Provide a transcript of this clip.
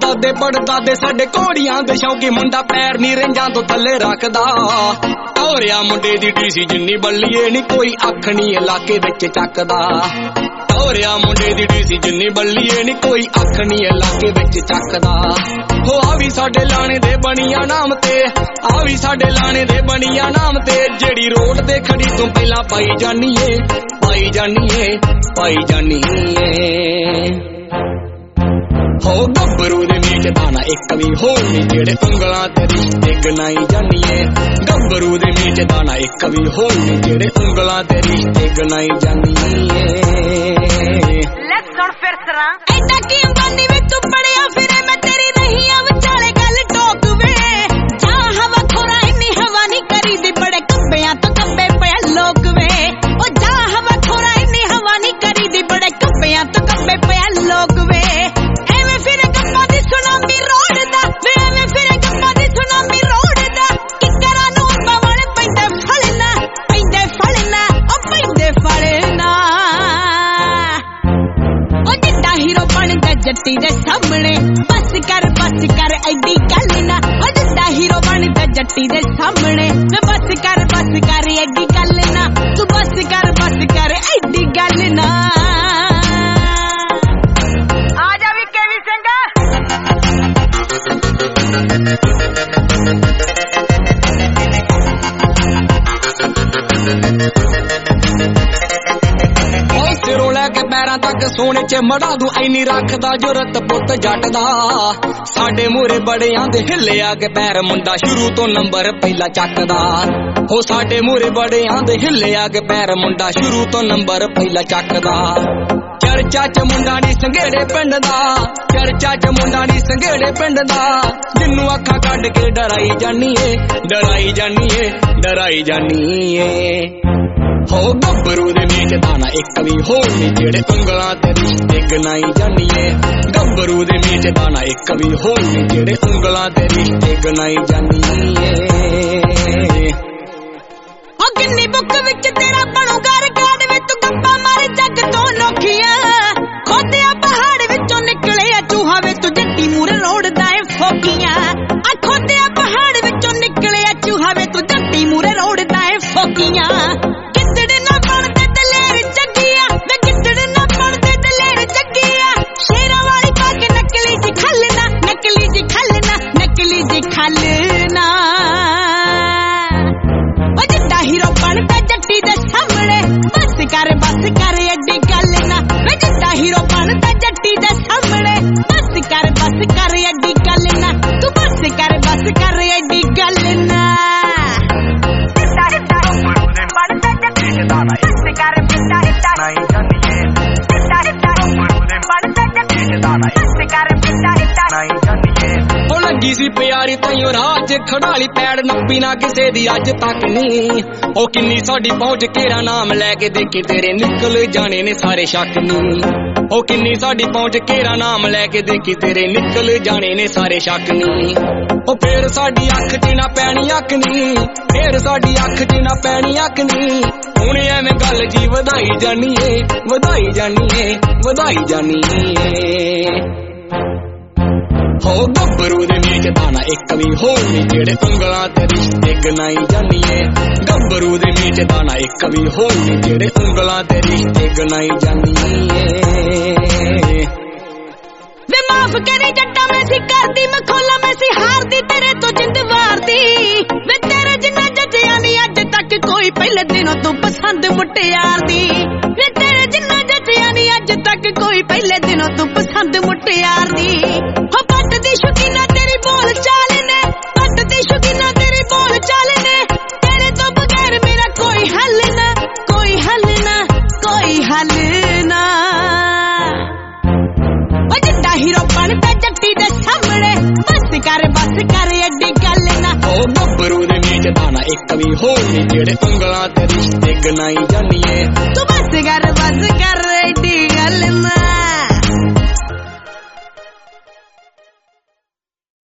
ਦਾਦੇ ਪੜਦਾਦੇ ਸਾਡੇ ਘੋੜੀਆਂ ਦੇ ਸ਼ੌਕੀ ਮੁੰਡਾ ਪੈਰ ਨੀ ਰੰਜਾਂ ਤੋਂ ਥੱਲੇ ਰੱਖਦਾ ਔਰਿਆ ਮੁੰਡੇ ਦੀ ਡੀਸੀ ਜਿੰਨੀ ਬੱਲੀਏ ਨੀ ਕੋਈ ਅੱਖ ਨੀ ਇਲਾਕੇ ਵਿੱਚ ਚੱਕਦਾ ਔਰਿਆ ਮੁੰਡੇ ਦੀ ਡੀਸੀ ਜਿੰਨੀ ਬੱਲੀਏ ਨੀ ਕੋਈ ਅੱਖ ਨੀ ਇਲਾਕੇ ਵਿੱਚ ਚੱਕਦਾ ਹੋ ਆ ਵੀ ਸਾਡੇ ਲਾਣੇ ਦੇ ਬਣੀਆਂ ਨਾਮ ਤੇ ਆ ਵੀ ਸਾਡੇ ਲਾਣੇ ਦੇ ਬਣੀਆਂ ਨਾਮ ਤੇ ਜਿਹੜੀ ਰੋਡ ਤੇ ਖੜੀ ਤੂੰ ਪਹਿਲਾਂ ਪਾਈ ਜਾਨੀਏ ਪਾਈ ਜਾਨੀਏ ਪਾਈ ਜਾਨੀਏ ਹੋ ਗੱਭਰੂ ਦੇ ਵਿੱਚ ਦਾਣਾ ਇੱਕ ਵੀ ਹੋਰ ਨੀ ਜਿਹੜੇ ਉਂਗਲਾਂ ਤੇ ਰਿਸ਼ਤੇ ਗਨਾਈ ਜਾਨੀਏ ਗੱਭਰੂ ਦੇ ਵਿੱਚ ਦਾਣਾ ਇੱਕ ਵੀ ਹੋਰ ਨੀ ਜਿਹੜੇ ਉਂਗਲਾਂ ਤੇ ਰਿਸ਼ਤੇ ਗਨਾਈ ਜਾਨੀਏ ਲੈ ਸੁਣ ਫਿਰ ਸਰਾਂ ਐਡਾ ਕੀ ਅੰਬਾਨੀ ਵਿੱਚ ਤੂੰ ਪੜਿਆ ਫਿਰੇ ਮੈਂ ਤੇਰੀ ਨਹੀਂ ਆ ਵਿਚਾਲੇ ਗੱਲ ਟੋਕ ਵੇ ਜਾ ਹਵਾ ਖੋਰਾ ਇੰਨੀ ਹਵਾ ਨਹੀਂ ਕਰੀਦੀ ਬੜੇ ਕੱਬਿਆਂ ਤੋਂ ਕੱਬੇ ਪਿਆ ਲੋਕ ਵੇ ਉਹ ਜਾ ਹਵਾ ਖੋਰਾ ਇੰਨੀ ਹਵਾ ਨਹੀਂ ਕਰੀਦੀ ਬੜੇ ਕੱਬਿਆਂ ਤੋਂ ਕੱਬੇ ਪਿਆ ਲੋਕ ਵੇ ਜੱਟੀ ਦੇ ਸਾਹਮਣੇ ਬਸ ਕਰ ਐਡੀ ਗੱਲ ਨਾ ਉਹ ਜਿੱਦਾਂ ਹੀਰੋ ਬਣਦਾ ਜੱਟੀ ਦੇ ਸਾਹਮਣੇ ਬਸ ਕਰ ਐਡੀ ਗੱਲ ਨਾ ਤੂੰ ਬਸ ਕਰ ਐਡੀ ਗੱਲ ਨਾ ਆ ਜਾ ਵੀ ਕੇਵੀ ਸਿੰਘ ਸਿਰੋਂ ਲੈ ਕੇ ਪੈਰਾਂ ਤੱਕ ਸੋਨੇ ਚ ਮੜਾ ਦੂੰ ਐਨੀ ਰੱਖਦਾ ਜੁਰਤ ਪੁੱਤ ਜੱਟ ਦਾ ਸਾਡੇ ਮੂਹਰੇ ਬੜਿਆਂ ਦੇ ਹਿੱਲਿਆ ਕੇ ਪੈਰ ਮੁੰਡਾ ਸ਼ੁਰੂ ਤੋਂ ਨੰਬਰ ਪਹਿਲਾ ਚੱਕਦਾ ਹੋ ਸਾਡੇ ਮੂਹਰੇ ਬੜਿਆਂ ਦੇ ਹਿੱਲਿਆ ਕੇ ਪੈਰ ਮੁੰਡਾ ਸ਼ੁਰੂ ਤੋਂ ਨੰਬਰ ਪਹਿਲਾ ਚੱਕਦਾ ਚਰਚਾ ਚ ਮੁੰਡਾ ਨੀ ਸੰਘੇੜੇ ਪਿੰਡ ਦਾ ਚਰਚਾ ਚ ਮੁੰਡਾ ਨੀ ਸੰਘੇੜੇ ਪਿੰਡ ਦਾ ਜਿੰਨੂੰ ਅੱਖਾਂ ਕੱਢ ਕੇ ਡਰਾਈ ਜਾਨੀਏ ਡਰਾਈ ਜਾਨੀਏ ਡਰਾਈ ਜਾਨੀਏ ਹੋ ਗੱਭਰੂ ਦੇ ਵਿੱਚ ਦਾਣਾ ਇੱਕ ਵੀ ਹੋਰ ਨੀ ਜਿਹੜੇ ਉਂਗਲਾਂ ਤੇ ਰਿਸ਼ਤੇ ਗਨਾਈ ਜਾਨੀਏ ਗੱਭਰੂ ਦੇ ਵਿੱਚ ਦਾਣਾ ਇੱਕ ਵੀ ਹੋਰ ਨੀ ਜਿਹੜੇ ਉਂਗਲਾਂ ਤੇ ਰਿਸ਼ਤੇ ਗਨਾਈ ਜਾਨੀਏ ਉਹ ਕਿੰਨੀ ਬੁੱਕ ਵਿੱਚ ਤੇਰਾ ਬਣੂਗਾ ਰਿਕਾਰਡ ਵਿੱਚ ਤੂੰ ਗੱਪਾਂ ਮਾਰੇ ਜੱਗ ਤੋਂ ਨੋਖੀਆਂ ਖੋਦਿਆ ਪਹਾੜ ਵਿੱਚੋਂ ਨਿਕਲੇ ਆ ਚੂਹਾ ਵੇ ਤੂੰ ਜੱਟੀ ਮੂਰੇ ਰੋੜਦਾ ਏ ਫੋਕੀਆਂ ਆ ਖੋਦਿਆ ਪਹਾੜ ਵਿੱਚੋਂ ਨਿਕਲੇ ਆ ਚੂਹਾ ਵੇ ਤੂੰ ਜੱਟੀ ਮੂਰੇ ਰੋੜਦਾ ਏ ਫੋਕੀਆਂ ਬਸ ਕਰ ਐਡੀ ਗੱਲ ਨਾ ਵੇ ਜਿੱਦਾਂ ਹੀਰੋ ਬਣਦਾ ਜੱਟੀ ਦੇ ਸਾਹਮਣੇ ਬਸ ਕਰ ਐਡੀ ਗੱਲ ਨਾ ਤੂੰ ਬਸ ਕਰ ਐਡੀ ਗੱਲ ਨਾ ਬਣਦਾ ਜੱਟੀ ਦੇ ਦਾਣਾ ਬਸ ਕਰ ਪਿੱਟਾ ਨਹੀਂ ਜਾਨੀਏ ਬਣਦਾ ਜੱਟੀ ਦੇ ਦਾਣਾ ਬਸ ਕਰ ਪਿੱਟਾ ਨਹੀਂ ਜਾਨੀਏ ਉਹ ਲੱਗੀ ਸੀ ਪਿਆਰੀ ਤਾਈਓ ਰਾਹ 'ਚ ਖੜਾਲੀ ਪੈੜ ਨੱਪੀ ਨਾ ਕਿਸੇ ਦੀ ਅੱਜ ਤੱਕ ਨਹੀਂ ਉਹ ਕਿੰਨੀ ਸਾਡੀ ਪਹੁੰਚ ਕੇਰਾ ਨਾਮ ਲੈ ਕੇ ਦੇਖੀ ਤੇਰੇ ਨਿਕਲ ਜਾਣੇ ਨੇ ਸਾਰੇ ਸ਼ੱਕ ਨਹੀਂ ਉਹ ਕਿੰਨੀ ਸਾਡੀ ਪਹੁੰਚ ਕੇਰਾ ਨਾਮ ਲੈ ਕੇ ਦੇਖੀ ਤੇਰੇ ਨਿਕਲ ਜਾਣੇ ਨੇ ਸਾਰੇ ਸ਼ੱਕ ਨਹੀਂ ਉਹ ਫੇਰ ਸਾਡੀ ਅੱਖ 'ਚ ਨਾ ਪੈਣੀ ਅੱਖ ਨਹੀਂ ਫੇਰ ਸਾਡੀ ਅੱਖ 'ਚ ਨਾ ਪੈਣੀ ਅੱਖ ਨਹੀਂ ਹੁਣ ਐਵੇਂ ਗੱਲ ਜੀ ਵਧਾਈ ਜਾਨੀਏ ਵਧਾਈ ਜਾਨੀਏ ਵਧਾਈ ਜਾਨੀਏ ਹੋ ਗੱਭਰੂ ਦੇ ਵਿੱਚ ਦਾਣਾ ਇੱਕ ਵੀ ਹੋਰ ਨੀ ਜਿਹੜੇ ਉਂਗਲਾਂ ਤੇ ਰਿਸ਼ਤੇ ਗਨਾਈ ਜਾਨੀਏ ਗੱਭਰੂ ਦੇ ਵਿੱਚ ਦਾਣਾ ਇੱਕ ਵੀ ਹੋਰ ਨੀ ਜਿਹੜੇ ਉਂਗਲਾਂ ਤੇ ਰਿਸ਼ਤੇ ਗਨਾਈ ਜਾਨੀਏ ਵੇ ਮਾਫ ਕਰੀ ਜੱਟਾ ਮੈਂ ਸੀ ਕਰਦੀ ਮੈਂ ਖੋਲਾ ਮੈਂ ਸੀ ਹਾਰਦੀ ਤੇਰੇ ਤੋਂ ਜਿੰਦ ਵਾਰਦੀ ਵੇ ਤੇਰੇ ਜਿੰਨਾ ਜੱਜਿਆਂ ਨੀ ਅੱਜ ਤੱਕ ਕੋਈ ਪਹਿਲੇ ਦਿਨੋਂ ਤੂੰ ਪਸੰਦ ਮੁਟਿਆਰ ਦੀ ਵੇ ਤੇਰੇ ਜਿੰਨਾ ਜੱਜਿਆਂ ਨੀ ਅੱਜ ਤੱਕ ਕੋਈ ਪਹਿਲੇ ਦਿਨੋਂ ਤੂੰ ਪਸੰਦ ਮੁਟਿਆਰ ਦੀ ਹੋ ਪੱਟ ਦੀ ਸ਼ੌਕੀਨਾ ਤੇਰੀ ਬੋਲ ਚਾਲ ਨੇ ਪੱਟ ਦੀ ਸ਼ੌਕੀਨਾ ਤੇਰੀ ਬੋਲ ਚਾਲ ਨੇ ਤੇਰੇ ਤੋਂ ਬਗੈਰ ਮੇਰਾ ਕੋਈ ਹੱਲ ਨਾ ਕੋਈ ਹੱਲ ਨਾ ਕੋਈ ਹੱਲ ਨਾ ਉਹ ਜਿੱਦਾਂ ਹੀਰੋ ਬਣਦਾ ਜੱਟੀ ਦੇ ਸਾਹਮਣੇ ਬਸ ਕਰ ਐਡੀ ਗੱਲ ਨਾ ਉਹ ਗੱਭਰੂ ਦੇ ਵਿੱਚ ਦਾਣਾ ਇੱਕ ਵੀ ਹੋਰ ਨੀ ਜਿਹੜੇ ਉਂਗਲਾਂ ਤੇ ਰਿਸ਼ਤੇ ਗਨਾਈ ਜਾਨੀਏ ਤੂੰ ਬਸ ਕਰ